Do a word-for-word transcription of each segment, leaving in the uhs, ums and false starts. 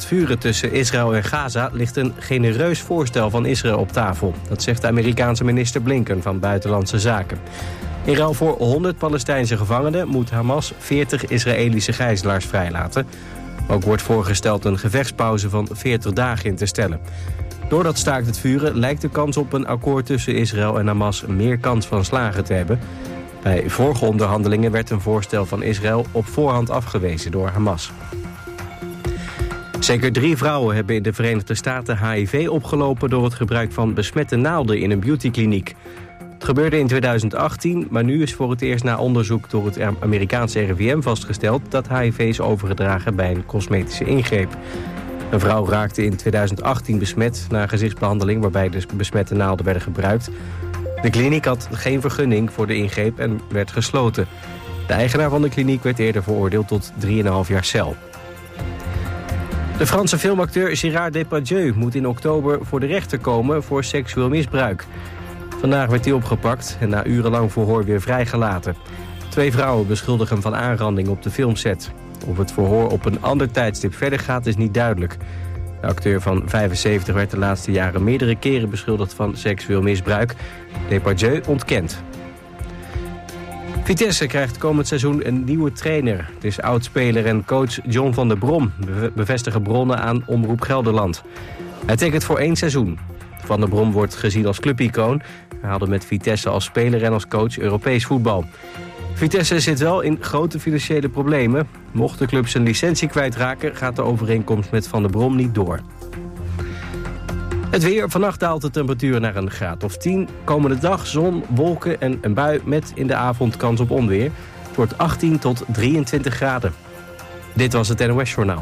vuren tussen Israël en Gaza ligt een genereus voorstel van Israël op tafel. Dat zegt de Amerikaanse minister Blinken van Buitenlandse Zaken. In ruil voor honderd Palestijnse gevangenen moet Hamas veertig Israëlische gijzelaars vrijlaten. Ook wordt voorgesteld een gevechtspauze van veertig dagen in te stellen. Doordat staakt het vuren lijkt de kans op een akkoord tussen Israël en Hamas meer kans van slagen te hebben. Bij vorige onderhandelingen werd een voorstel van Israël op voorhand afgewezen door Hamas. Zeker drie vrouwen hebben in de Verenigde Staten H I V opgelopen door het gebruik van besmette naalden in een beautykliniek. Het gebeurde in tweeduizend achttien, maar nu is voor het eerst na onderzoek door het Amerikaanse R I V M vastgesteld dat H I V is overgedragen bij een cosmetische ingreep. Een vrouw raakte in tweeduizend achttien besmet na een gezichtsbehandeling waarbij de besmette naalden werden gebruikt. De kliniek had geen vergunning voor de ingreep en werd gesloten. De eigenaar van de kliniek werd eerder veroordeeld tot drie komma vijf jaar cel. De Franse filmacteur Gérard Depardieu moet in oktober voor de rechter komen voor seksueel misbruik. Vandaag werd hij opgepakt en na urenlang verhoor weer vrijgelaten. Twee vrouwen beschuldigen hem van aanranding op de filmset. Of het verhoor op een ander tijdstip verder gaat is niet duidelijk. De acteur van vijfenzeventig werd de laatste jaren meerdere keren beschuldigd van seksueel misbruik. Depardieu ontkent. Vitesse krijgt komend seizoen een nieuwe trainer. Het is oudspeler en coach John van der Brom, bevestigen bronnen aan Omroep Gelderland. Hij tekent voor één seizoen. Van der Brom wordt gezien als clubicoon. Hij haalde met Vitesse als speler en als coach Europees voetbal. Vitesse zit wel in grote financiële problemen. Mocht de club zijn licentie kwijtraken, gaat de overeenkomst met Van der Brom niet door. Het weer. Vannacht daalt de temperatuur naar een graad of tien. Komende dag zon, wolken en een bui met in de avond kans op onweer. Het wordt achttien tot drieëntwintig graden. Dit was het N O S Journaal.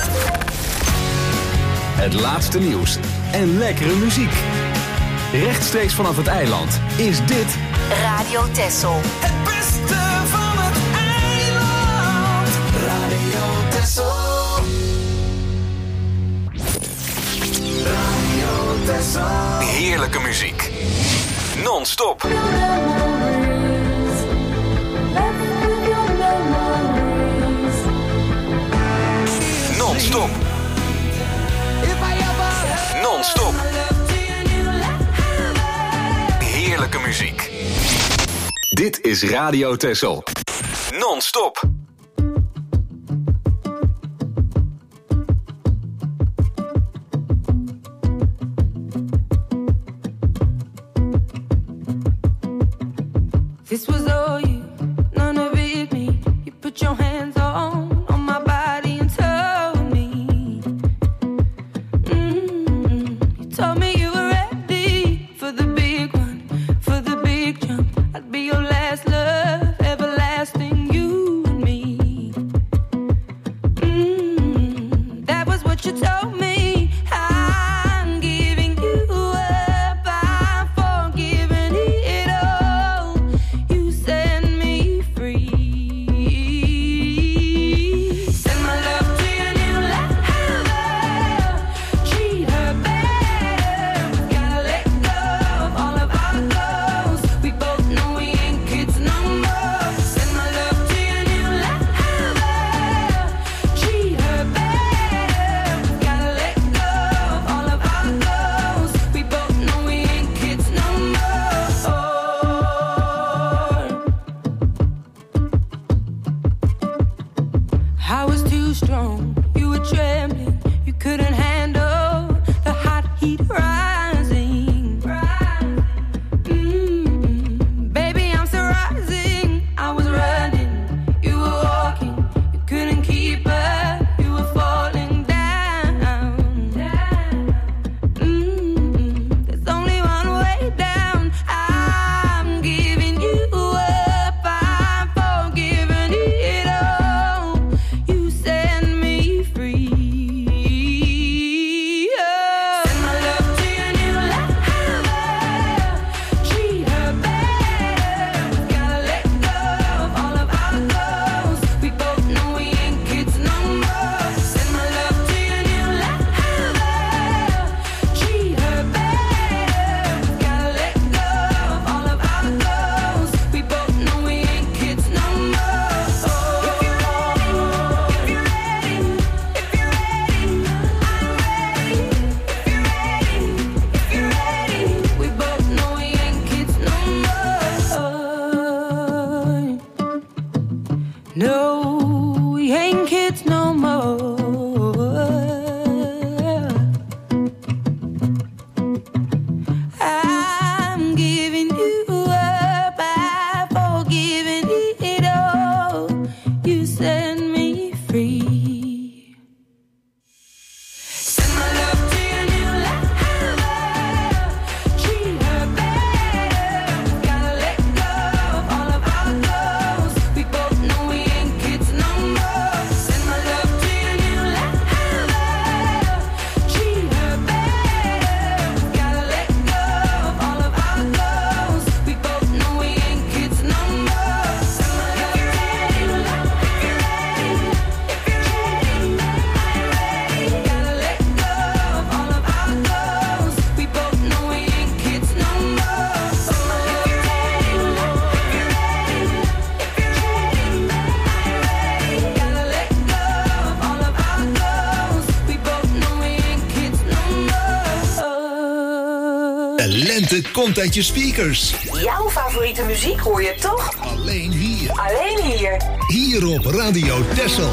Het laatste nieuws en lekkere muziek. Rechtstreeks vanaf het eiland is dit Radio Texel. Het beste van het eiland. Radio Texel. Radio Texel. heerlijke muziek. Non-stop. Non-stop. Non-stop. Heerlijke muziek. Dit is Radio Texel. Non-stop. This was all you, none of it me. You put your hands on, on my body and told me. Mm-hmm. You told me you were ready for the big one, for the big jump. I'd be your last love, everlasting, you and me. lente komt uit je speakers. Jouw favoriete muziek hoor je toch? Alleen hier. Alleen hier. Hier op Radio Texel.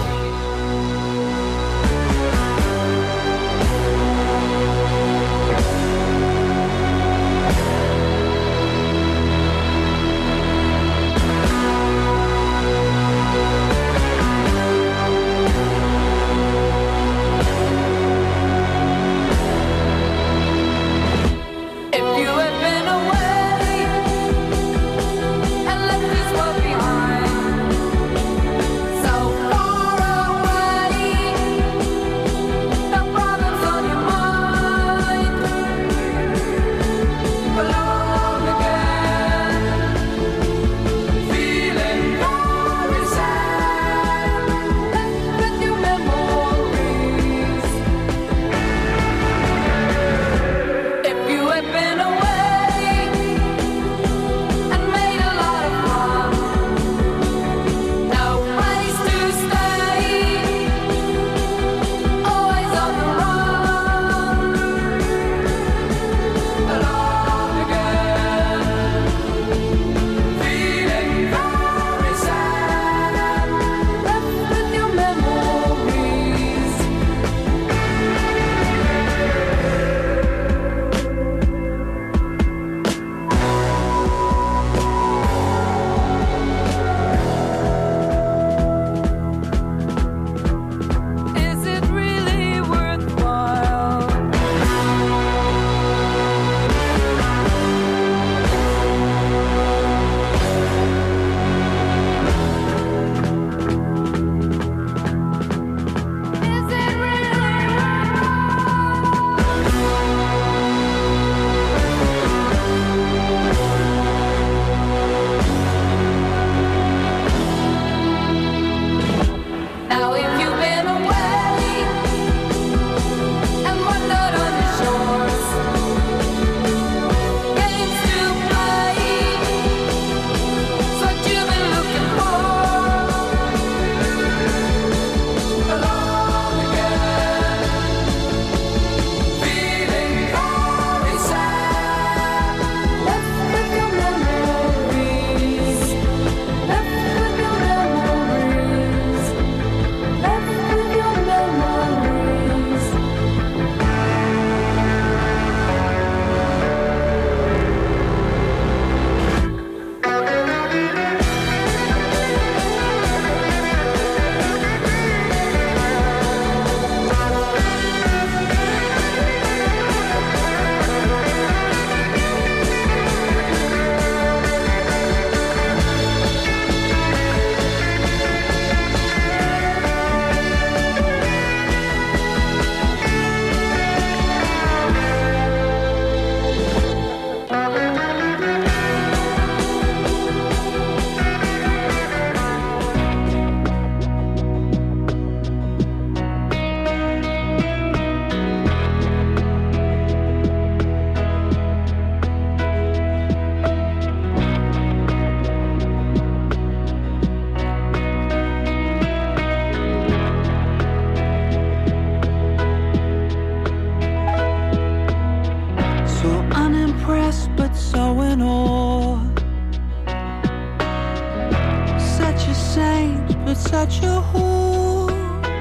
such a whore,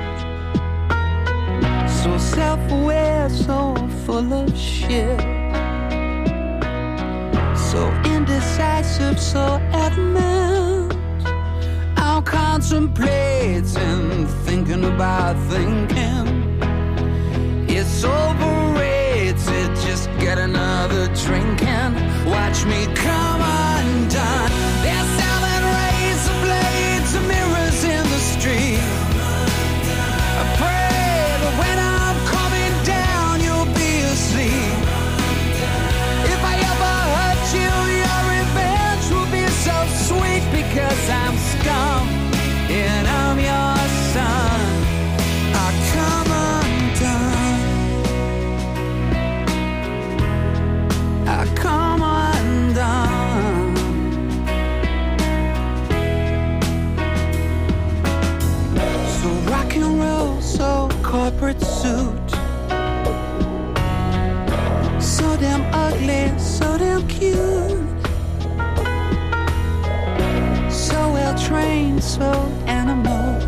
so self-aware, so full of shit, so indecisive, so adamant. I'm contemplating, thinking about thinking. It's overrated, just get another drink and watch me come undone. They're selling razor blades and mirrors in the street. I pray that when I'm coming down, you'll be asleep. If I ever hurt you, your revenge will be so sweet, because I'm scum and I'm your son. I come undone. I come undone. So rock and roll, so corporate suit, So damn ugly, so damn cute. So well trained, so animal.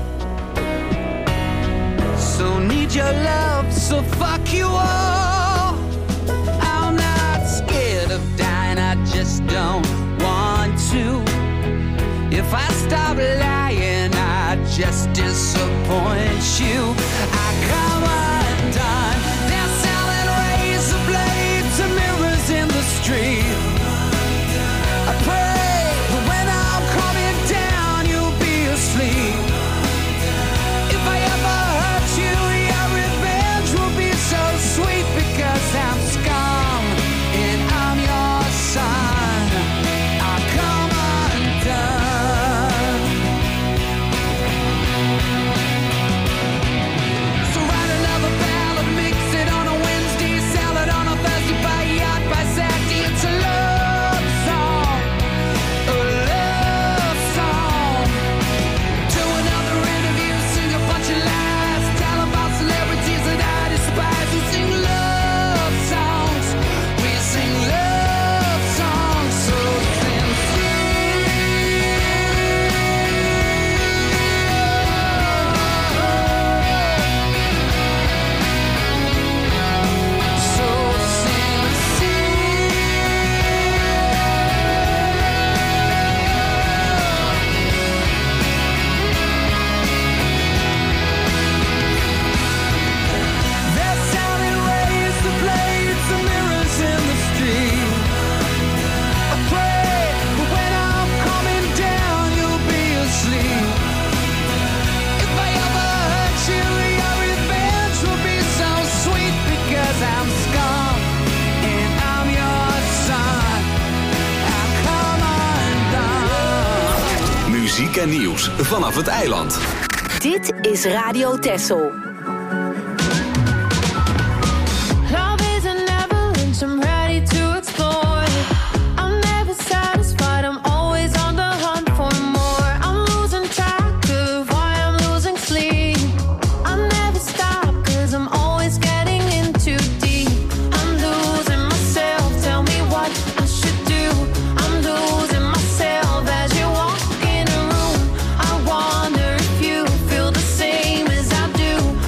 So need your love, so fuck you all. I'm not scared of dying, I just don't want to. If I stop lying, I just disappoint you. I come undone. They're selling razor blades and mirrors in the street. I pray, but when I'm coming down, you'll be asleep. If I ever hurt you, your revenge will be so sweet, because I'm scum and I'm your son. I come undone. So write another ballad, mix it on a Wednesday, sell it on a Thursday, buy a yacht by Saturday. It's a love song, a love song. Do another interview, sing a bunch of lies, tell about celebrities that I despise. We sing love songs, we sing love songs so sincere, so sincere. They're selling razor blades and mirrors in the street. I pray, but when I'm coming down, you'll be asleep. If I ever hurt you, your revenge will be so sweet, because I'm scum and I'm your son. I come undone. Muziek en nieuws vanaf het eiland. Dit is Radio Texel. Love is an avalanche, I'm ready to explore. I'm never satisfied, I'm always on the hunt for more. I'm losing track of why I'm losing sleep. I never stop, cause I'm always getting in too deep. I'm losing myself, tell me what I should do. I'm losing myself as you walk in a room. I wonder if you feel the same as I do.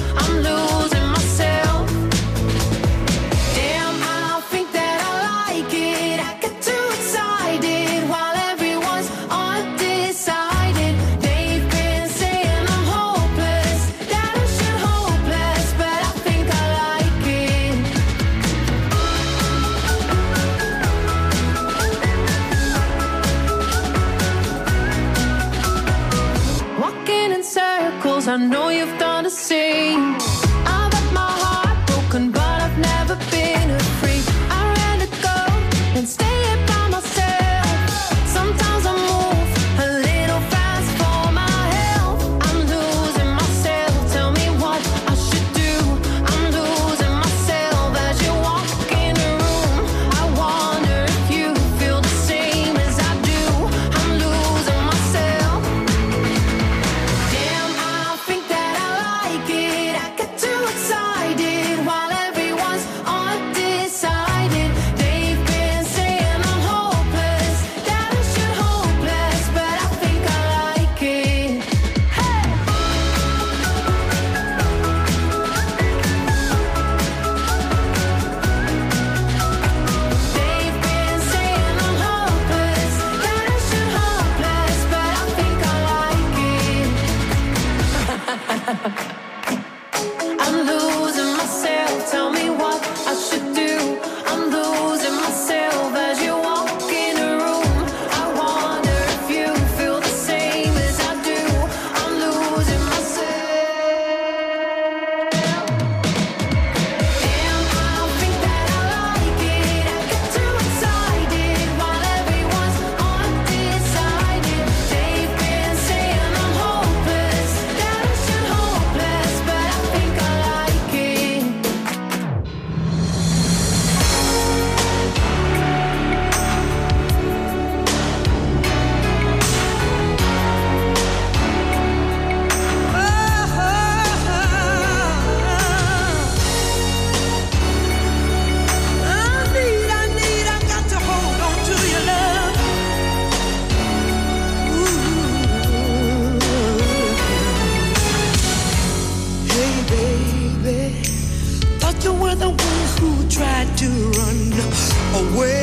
to run away.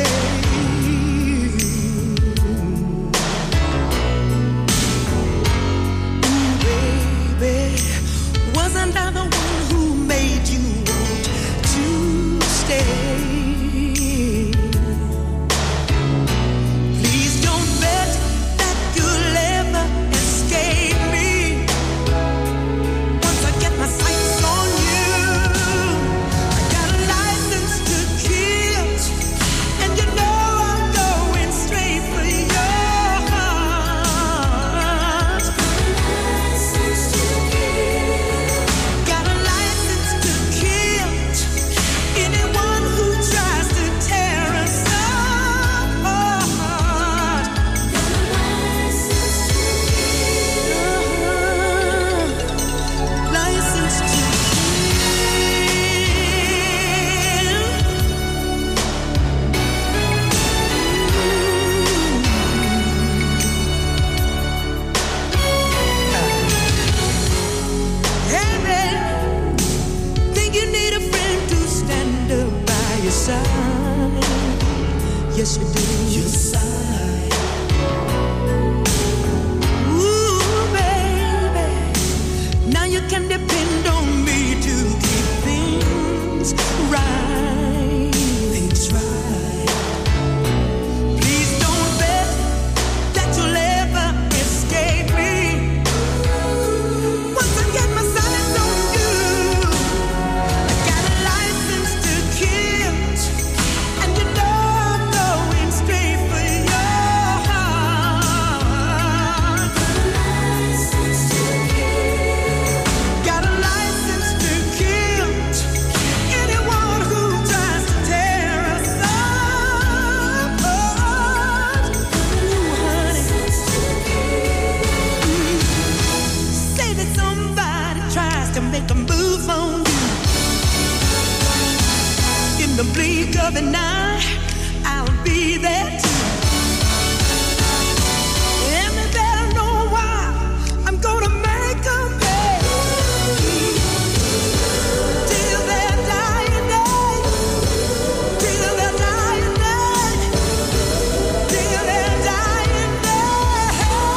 Ooh, baby, wasn't I the one who made you want to stay? Please don't bet that you'll ever escape me. Once I get my sights on you, I got a license to kill, and you know I'm going straight for your heart. Got a license to kill anyone who tries to tear us apart. License to Hey, man, think you need a friend to stand up by your side? Yes, you do. Your side. Ooh, baby, now you can depend on me to keep things right. Things right. Please don't bet that you'll ever escape me. Once I get my sights on you, I got a license to kill, and you know I'm going straight for your heart. Got a license to kill anyone who tries to tear us apart. Ooh, honey. Say that somebody tries to make a move on you. In the blink of an eye, I'll be there too. And they better know why I'm gonna make them pay. Till their dying day. Till their dying day. Till their dying day.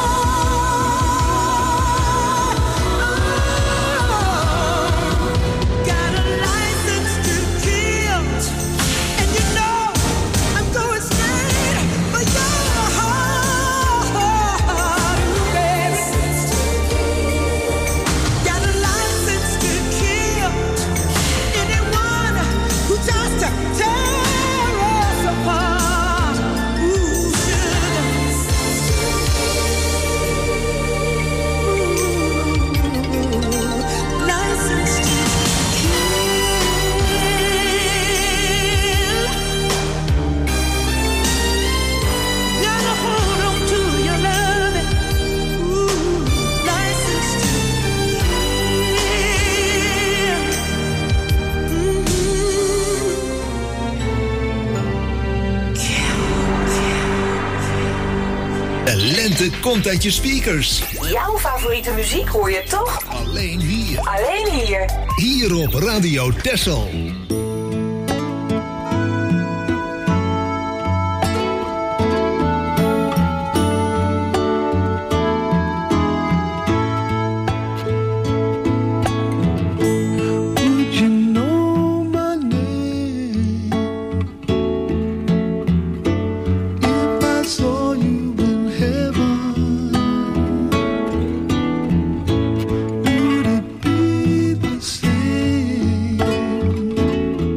Got a license to kill, and you know I'm going straight for your heart, baby. Got a license to kill anyone who tries to tear us apart. Ooh, sugar. Ooh, license to kill. Gotta hold on to your loving. Ooh, license to De lente komt uit je speakers. Jouw favoriete muziek hoor je toch? Alleen hier. Alleen hier. Hier op Radio Texel. Would you know my name if I saw you in heaven? Would it be the same?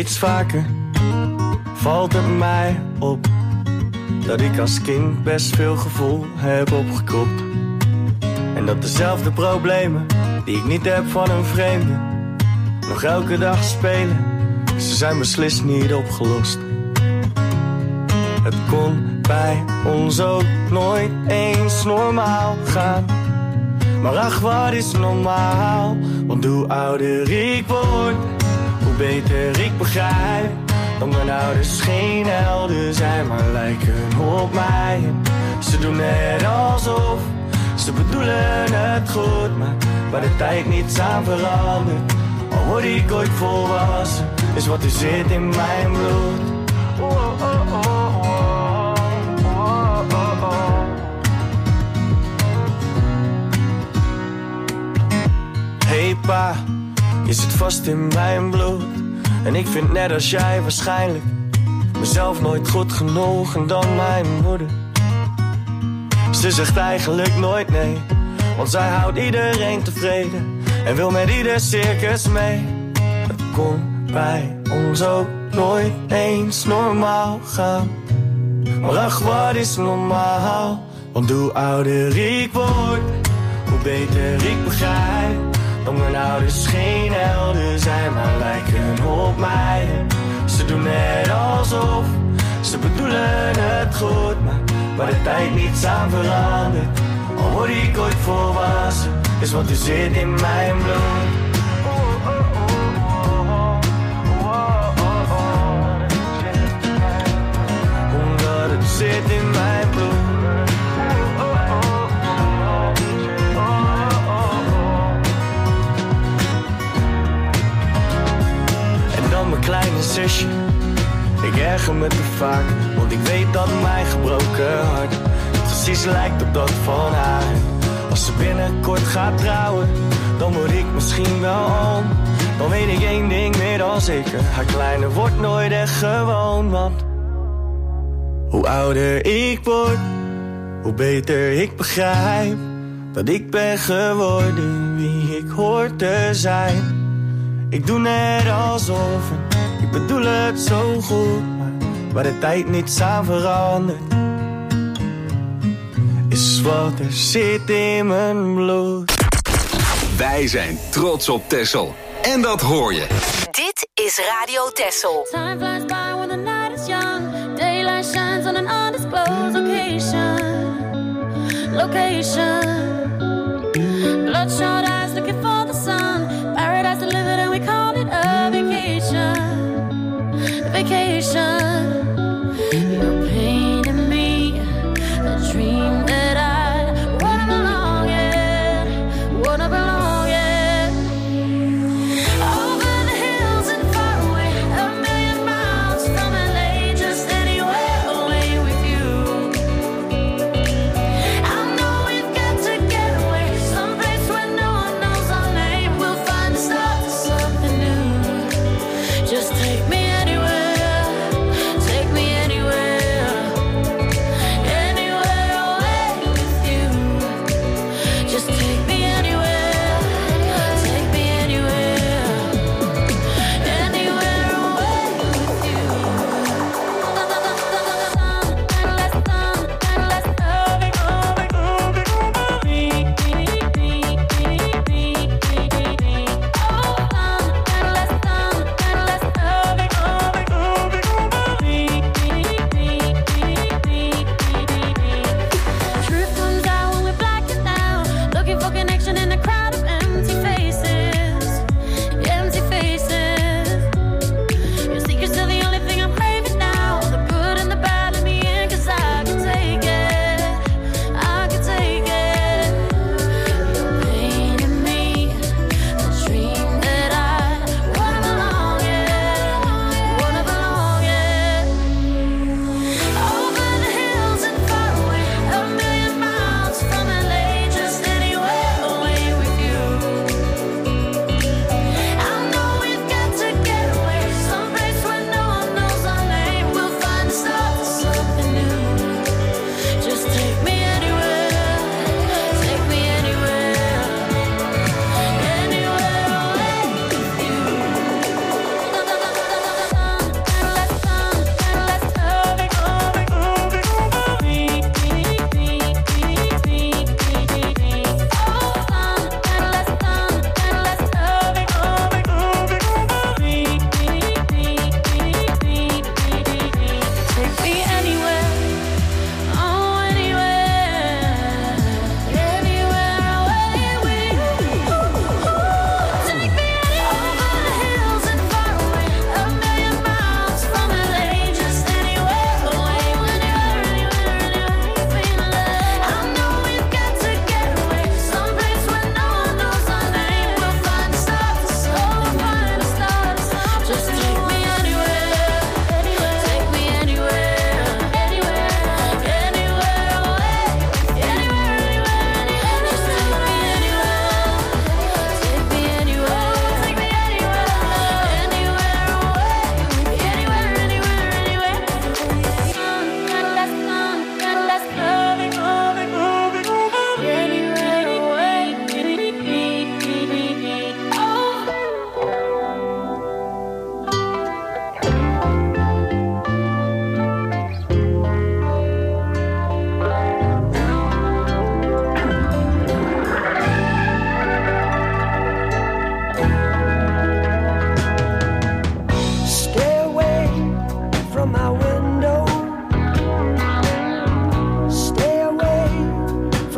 Steeds vaker valt het mij op dat ik als kind best veel gevoel heb opgekropt. En dat dezelfde problemen die ik niet heb van een vreemde nog elke dag spelen. Ze zijn beslist niet opgelost. Het kon bij ons ook nooit eens normaal gaan. Maar ach, wat is normaal? Want hoe ouder ik word, hoe beter ik begrijp dat mijn ouders geen helden zijn, maar lijken op mij. Ze doen net alsof ze bedoelen het goed, maar waar de tijd niets aan verandert. Al word ik ooit volwassen, is wat er zit in mijn bloed. Oh, oh, oh, oh, oh, oh, oh. Hey pa, je zit vast in mijn bloed. En ik vind net als jij waarschijnlijk mezelf nooit goed genoeg en dan mijn moeder. Ze zegt eigenlijk nooit nee, want zij houdt iedereen tevreden en wil met ieder circus mee. Het kon bij ons ook nooit eens normaal gaan. Maar ach, wat is normaal? Want hoe ouder ik word, hoe beter ik begrijp dat mijn ouders geen helden zijn, maar lijken op mij. Ze doen net alsof ze bedoelen het goed, maar waar de tijd niets aan verandert. Al word ik ooit volwassen, is wat er zit in mijn bloed. Oh, oh, oh, oh, oh, oh, oh. Omdat het zit in mijn bloed. Mijn kleine zusje, ik erger me te vaak, want ik weet dat mijn gebroken hart precies lijkt op dat van haar. Als ze binnenkort gaat trouwen, dan word ik misschien wel oom. Dan weet ik één ding meer dan zeker, haar kleine wordt nooit echt gewoon. Want hoe ouder ik word, hoe beter ik begrijp dat ik ben geworden wie ik hoor te zijn. Ik doe net alsof, ik bedoel het zo goed, maar waar de tijd niets aan verandert, is wat er zit in mijn bloed. Wij zijn trots op Texel. En dat hoor je. Dit is Radio Texel. Time flies by when the night is young. Daylight shines on an undisclosed location. Location. Bloodshot eyes looking for the sun. Paradise delivered and we call it a vacation. Vacation. You're painting me a dream that I wanna belong in. Wanna belong in. Over the hills and far away, a million miles from L A, just anywhere away with you. I know we've got to get away, someplace where no one knows our name. We'll find the start to something new. Just take me anywhere,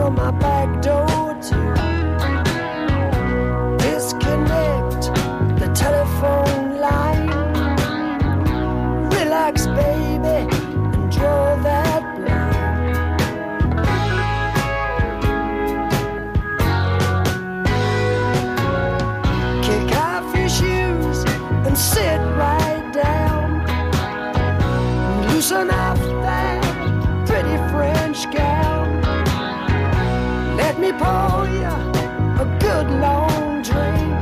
nail my back door to. Disconnect the telephone line. Relax, baby, and draw that blind. Kick off your shoes and sit right down. Loosen up that pretty French gown. Let me pour you a good long drink.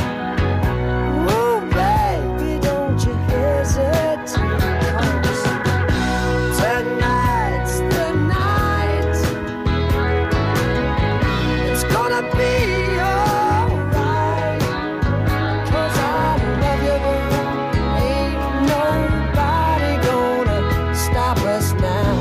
Ooh, baby, don't you hesitate. 'Cause tonight's the night. It's gonna be alright. 'Cause I love you, girl. Ain't nobody gonna stop us now.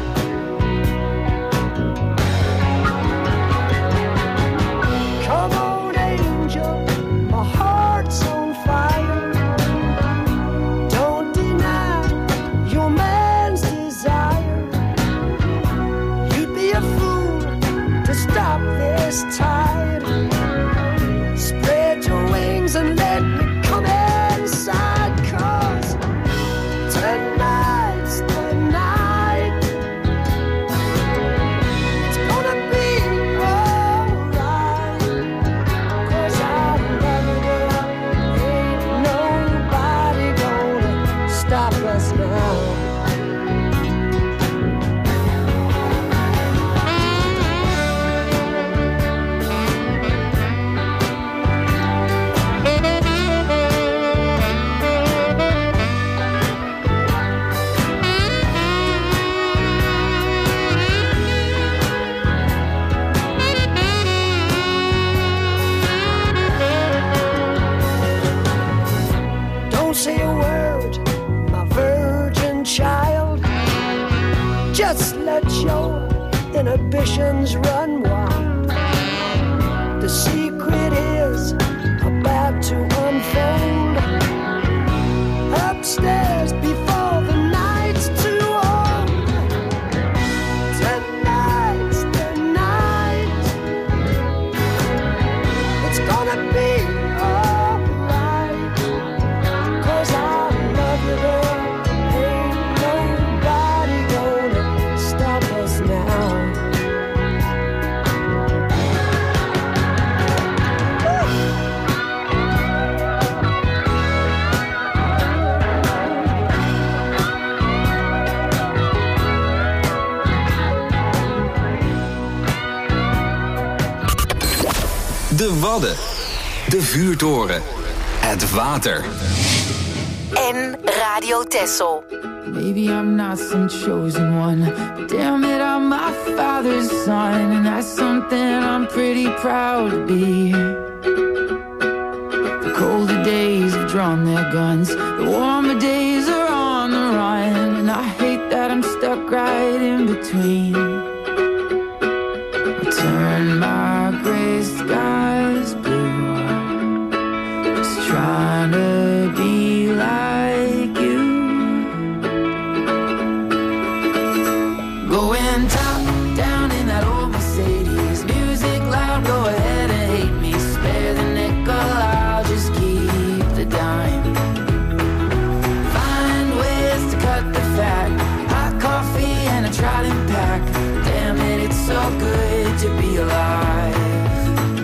Come on, angel, my heart's on fire. Don't deny your man's desire. You'd be a fool to stop this tide. Spread your wings and let me come inside. 'Cause tonight's the night. It's gonna be alright. 'Cause I love you, girl. Ain't nobody gonna stop us now. Don't say a word, my virgin child. Just let your inhibitions run wild. The secret is about to unfold. Upstairs before the night's too old. Tonight's the night. It's gonna be alright. 'Cause I love you, girl. Ain't nobody gonna stop us now. De Wadden. De Vuurtoren. Het water. En Radio Texel. Maybe I'm not some chosen one, but damn it, I'm my father's son, and that's something I'm pretty proud to be. The colder days have drawn their guns, the warmer days are on the run, and I hate that I'm stuck right in between. I turn my gray skies blue, just trying to be like you. Going top down in that old Mercedes, music loud, go ahead and hate me. Spare the nickel, I'll just keep the dime. Find ways to cut the fat, hot coffee and a Trident pack. Damn it, it's so good to be alive.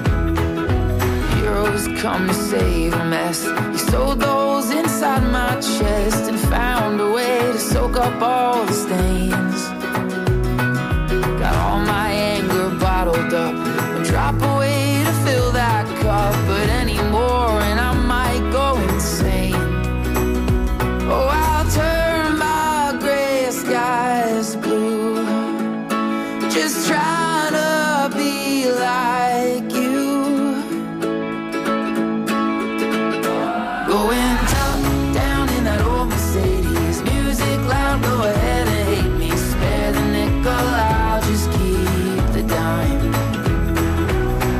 Heroes come to save a mess. You sewed those inside my chest and found a way to soak up all the stains. Got all my anger bottled up, a drop away to fill that cup, but anymore and I might go insane. Oh, I'll turn my gray skies blue, just trying to be like you. Going top down in that old Mercedes, music loud, go ahead and hate me. Spare the nickel, I'll just keep the dime.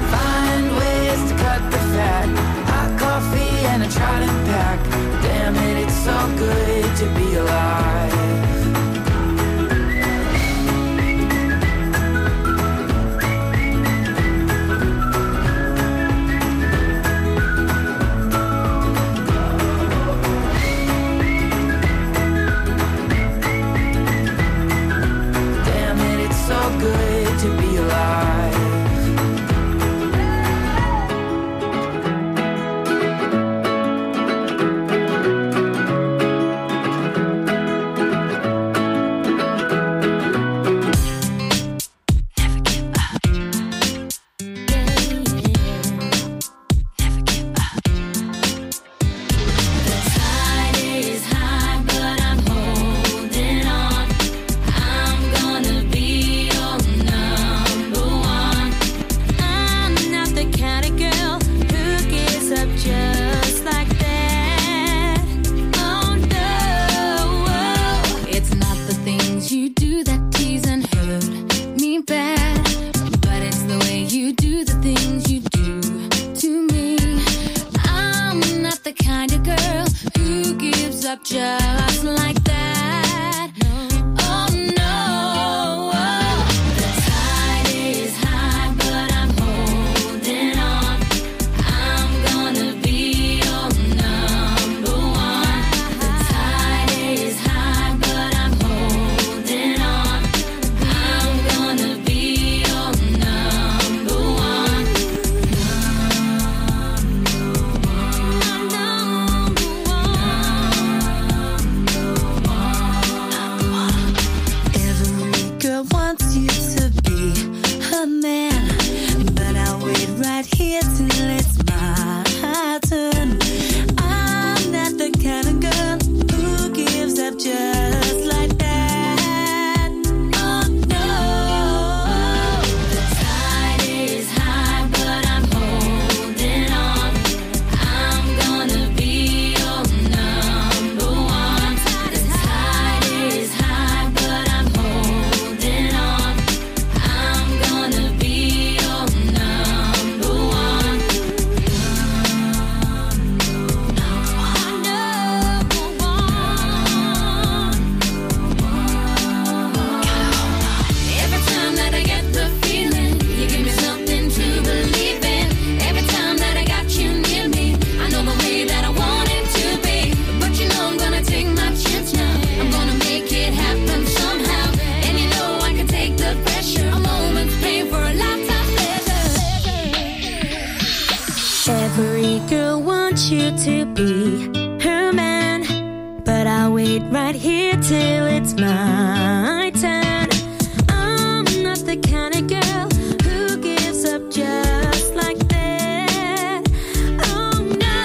pretty girl wants you to be her man, but I'll wait right here till it's my turn. I'm not the kind of girl who gives up just like that. Oh no.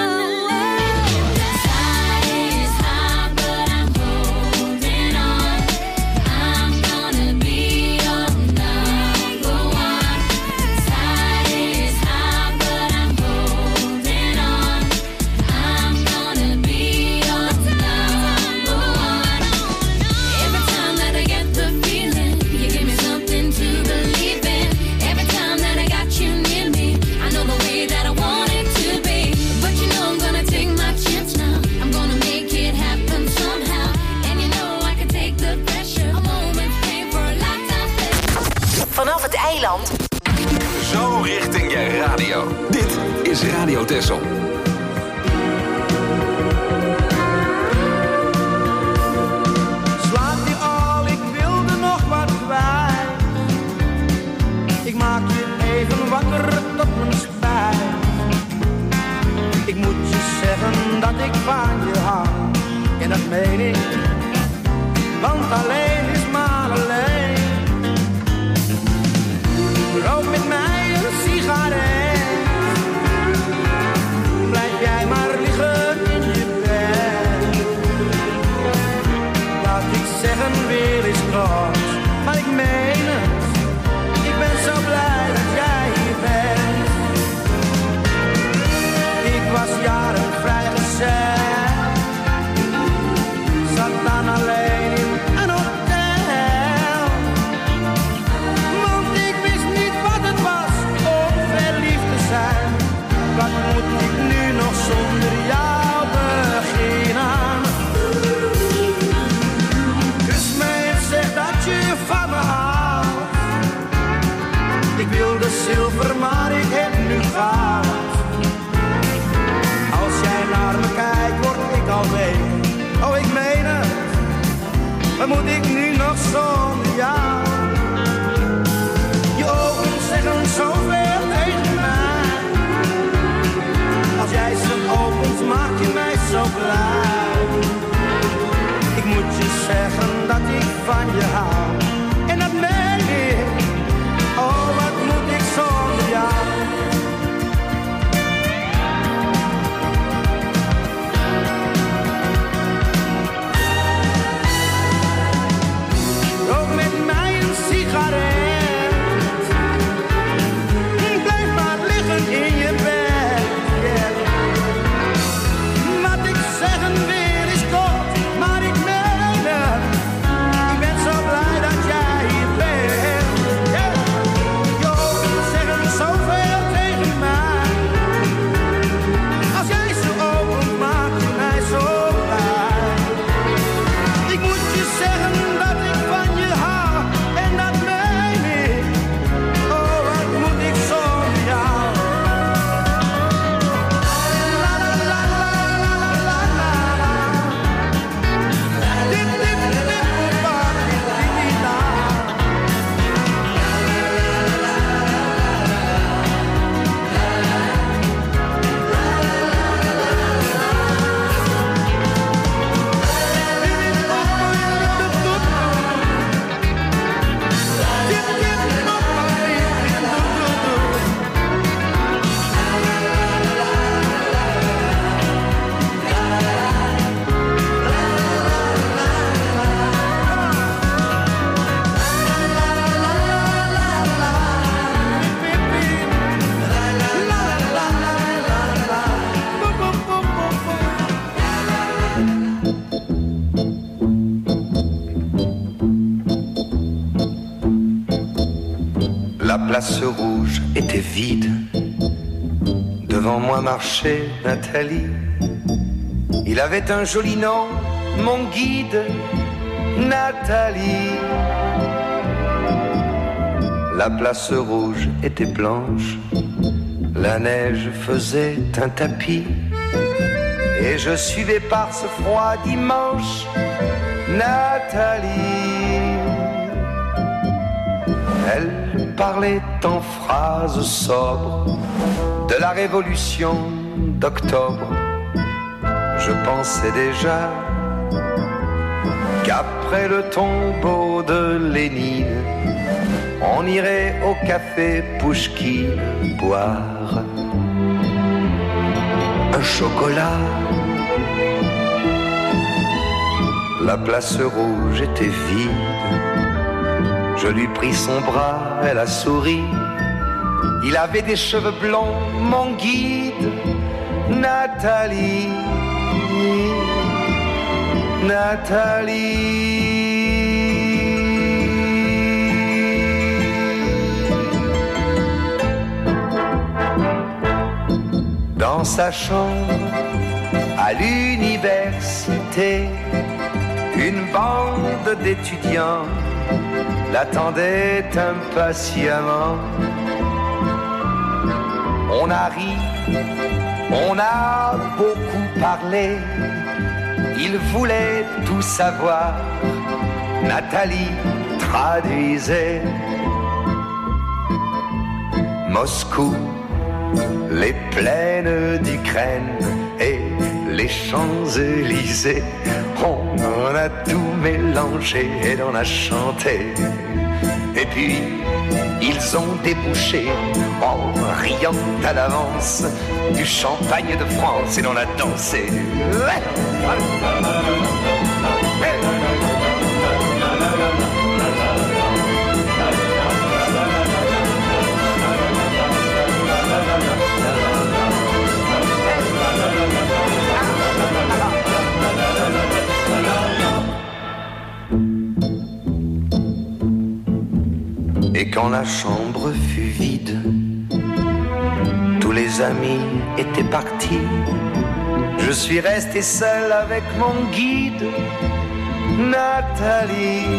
Tide is high, but I'm holding on. I'm gonna be your number one. Tide is high, but I'm holding on. I'm gonna be your number one. Every time that I get the feeling, you give me something to believe in. Every time that I got you near me, I know the way that I want it to be. But you know I'm gonna take my chance now. I'm gonna make it happen somehow. And you know I can take the pressure. A moment's pain for a lifetime's pleasure. Vanaf het eiland. Zo richting je radio. Dit is Radio Texel. Slaap je al, ik wilde nog wat kwijt. Ik maak je even wakker tot mijn spijt. Ik moet je zeggen dat ik van je hou. En dat meen ik, want alleen is maar alleen. Rook met mij een sigaret. Blijf jij maar liggen in je bed. Laat ik zeggen weer eens kort, maar ik meen het. Ik ben zo blij dat jij hier bent. Ik was jaren vrijgezel, zat dan alleen in een hotel. Want ik wist niet wat het was om verliefd te zijn. Wat moet ik nu nog zonder jou beginnen? Kus me en zeg dat je van me houdt. Ik wilde zilver, maar ik heb nu goud. Als jij naar me kijkt, word ik al week. Oh, ik meen het. Wat moet ik nu nog zonder jou? Je ogen zeggen zoveel tegen mij. Als jij ze opent, maak je mij zo blij. Ik moet je zeggen dat ik van je hou. En dat meen ik. Oh, wat moet ik zonder jou? Rook met mij een sigaret. Blijf maar liggen in je bed. Yeah. Wat ik zeggen weer is kort, maar ik meen het. Ik ben zo blij dat jij hier bent. Yeah. Je ogen zeggen zoveel tegen mij. Als jij ze opent, maak je mij zo blij. Ik moet je zeggen dat ik van je hou. En dat meen ik. Oh, wat moet ik zonder jou? La la la la la la la. Dip dip dip pa dip dip la. La place rouge était vide. Devant moi marchait Nathalie. Il avait un joli nom, mon guide, Nathalie. La place rouge était blanche. La neige faisait un tapis. Et je suivais par ce froid dimanche Nathalie. Elle parlait en phrases sobres de la révolution d'octobre. Je pensais déjà qu'après le tombeau de Lénine, on irait au café Pouchkine boire un chocolat. La place rouge était vide. Je lui pris son bras, elle a souri. Il avait des cheveux blonds, mon guide. Nathalie, Nathalie. Dans sa chambre, à l'université, une bande d'étudiants l'attendait impatiemment. On a ri, on a beaucoup parlé, il voulait tout savoir. Nathalie traduisait. Moscou, les plaines d'Ukraine et les Champs-Élysées, on en a tout mélangé et on a chanté. Et puis, ils ont débouché, en riant à l'avance, du champagne de France et l'on a dansé. Et quand la chambre fut vide, tous les amis étaient partis. Je suis resté seul avec mon guide, Nathalie.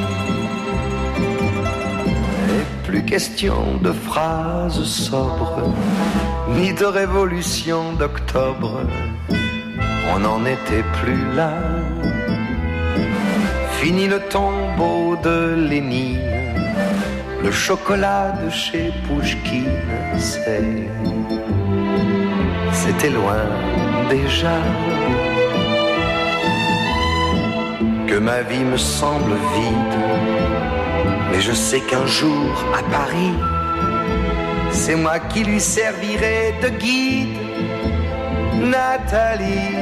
Et plus question de phrases sobres, ni de révolution d'octobre. On n'en était plus là. Fini le tombeau de Lénine. Le chocolat de chez Pouchkine, c'est... c'était loin déjà. Que ma vie me semble vide, mais je sais qu'un jour à Paris, c'est moi qui lui servirai de guide. Nathalie,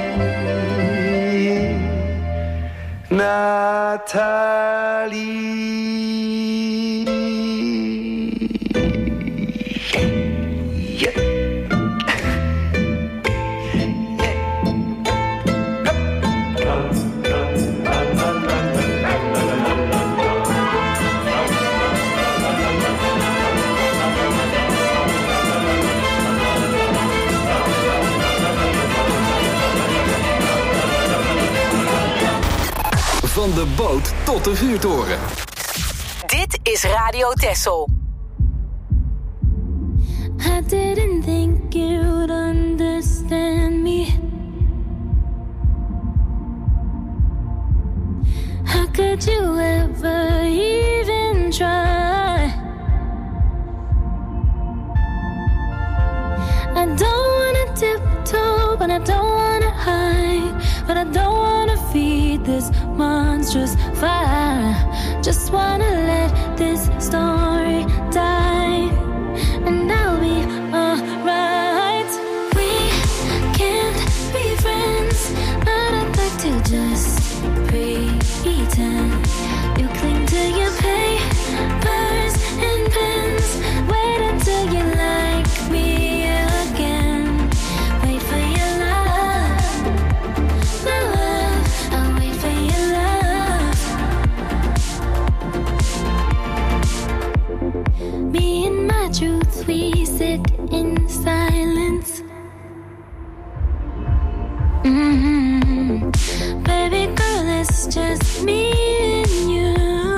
Nathalie. Van de boot tot de vuurtoren. Dit is Radio Texel. I didn't think you'd understand me. How could you ever even try? I don't wanna tiptoe, but I don't wanna hide, but I don't wanna feed this monstrous fire. Just wanna let this story die, and I'll be alright. We can't be friends, but I'd like to just pretend. You cling to your papers and pens. Wait until you like me again. Wait for your love, my love. I'll wait for your love. Me and my truth, we sit in silence. Mm-hmm. Baby girl, it's just me and you.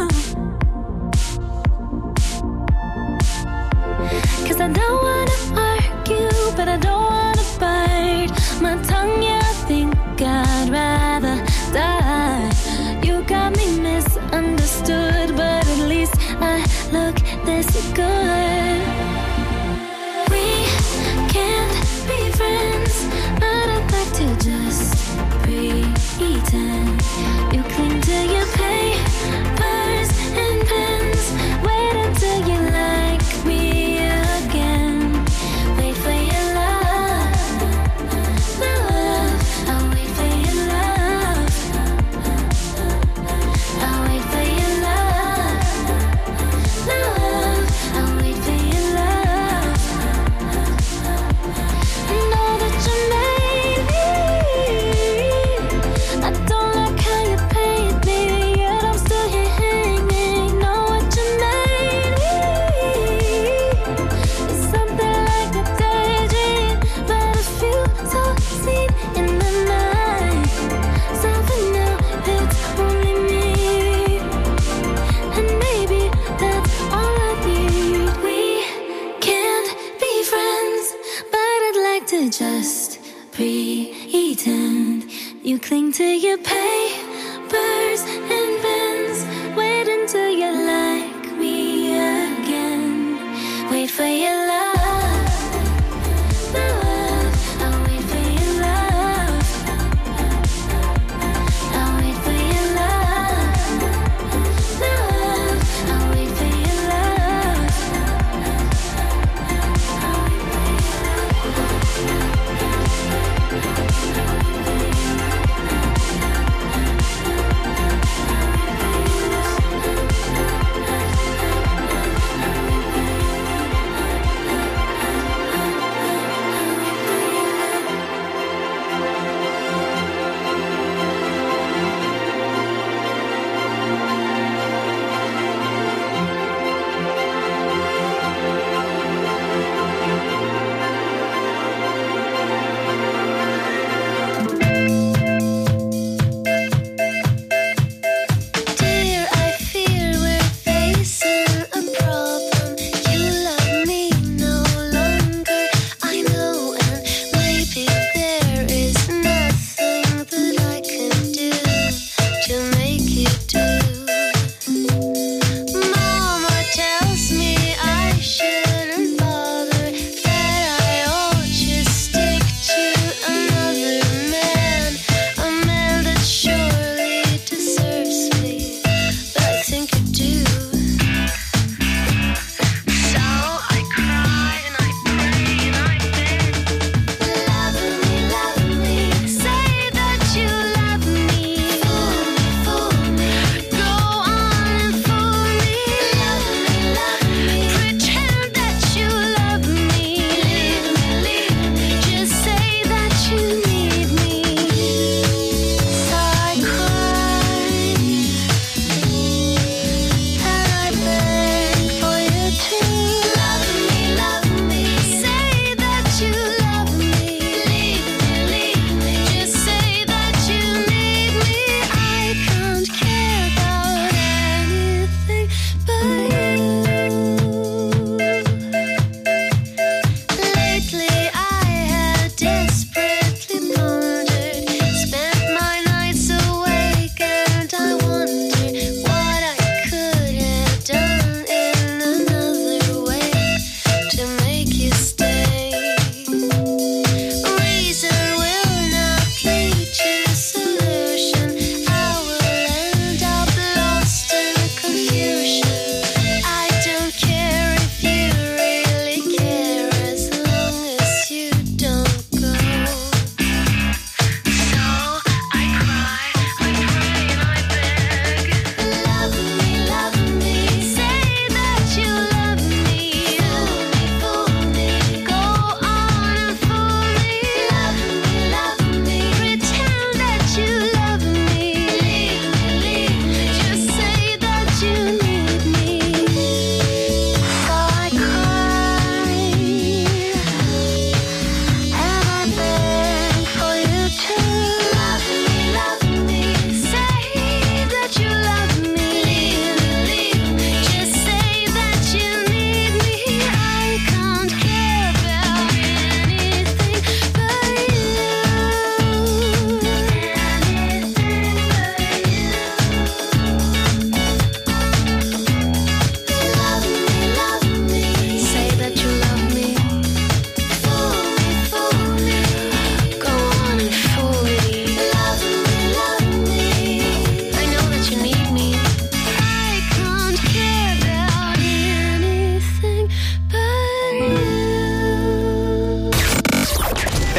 'Cause I don't wanna argue, but I don't wanna bite my tongue, yeah, I think I'd rather die. You got me misunderstood, but at least I look this pretend. You cling to your papers and pens. Wait until you like me again. Wait for your love, love. I'll wait for your love. I'll wait for your love, love. I'll wait for your love. Know that you made me. I don't like how you paid me, yet I'm still here hanging. Know what you made me. It's something like a daydream, but a few so seen in the night. So for now, it's only me, and maybe that's all I need. We can't be friends, but I'd like to just pretend. You cling to your papers and pens. Wait until you like me again. Wait for your love, love. I'll wait for your love. I'll wait for your love, love. I'll wait for your love. I'll wait for your love.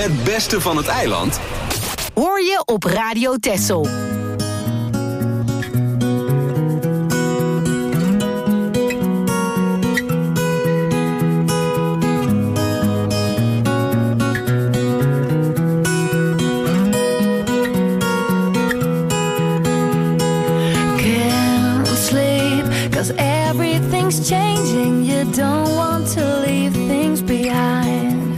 Het beste van het eiland hoor je op Radio Texel. Everything's changing, you don't want to leave things behind.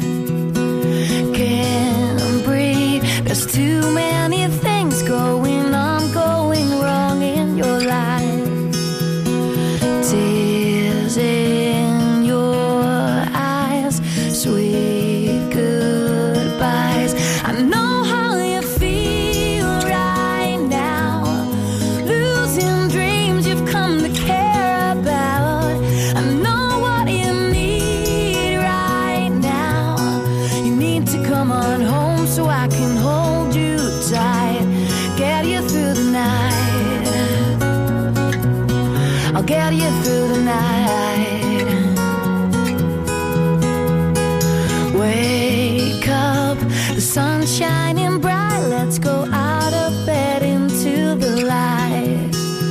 Can't breathe, there's too many things going on, going wrong in your life. Tears in your eyes, sweet goodbyes. I know how you feel right now, losing dreams you've come to care. So I can hold you tight, get you through the night. I'll get you through the night. Wake up, the sun's shining bright. Let's go out of bed into the light.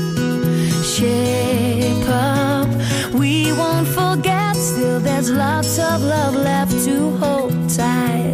Shape up, we won't forget. Still there's lots of love left to hold tight.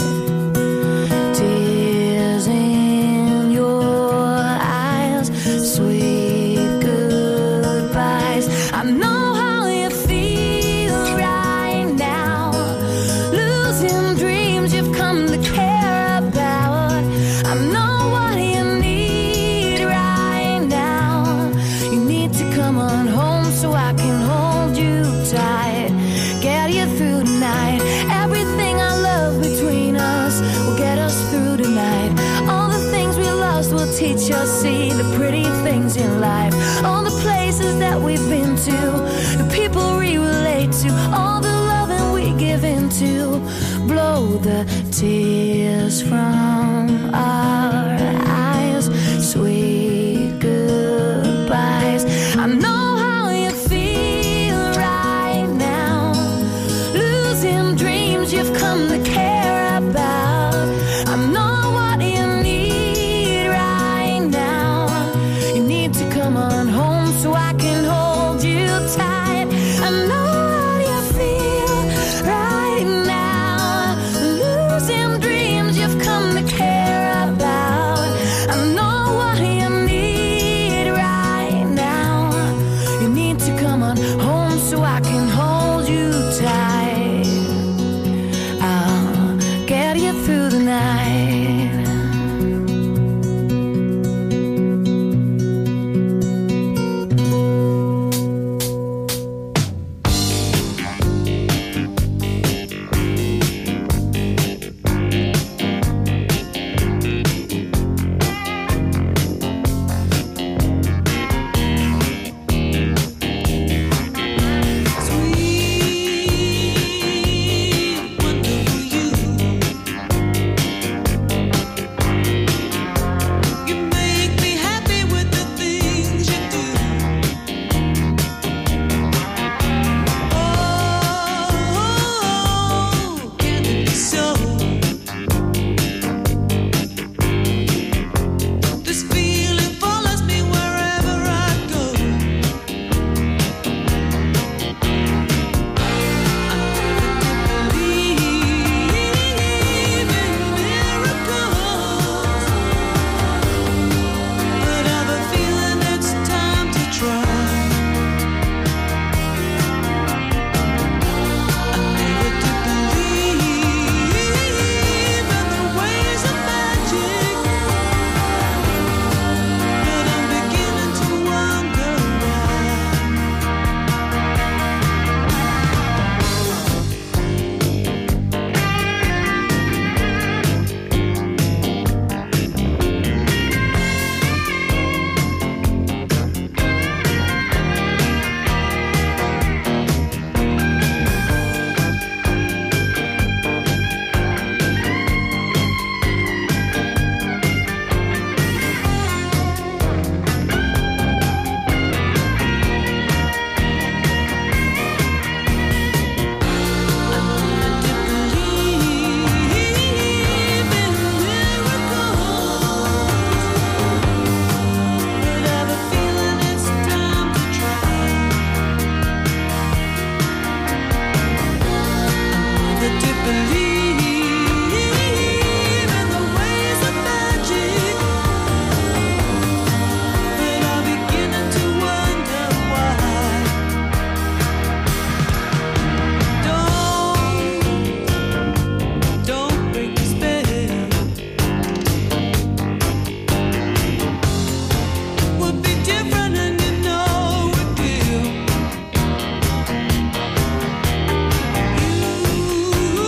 Teach us, see the pretty things in life, all the places that we've been to, the people we relate to, all the loving we give into. Blow the tears from our eyes, sweet goodbyes. I know how you feel right now, losing dreams you've come to care about. I know come on home so I can hold you tight. I know how you feel right now, losing dreams you've come to care about. I know what you need right now. You need to come on home so I can hold you tight. I'll to believe.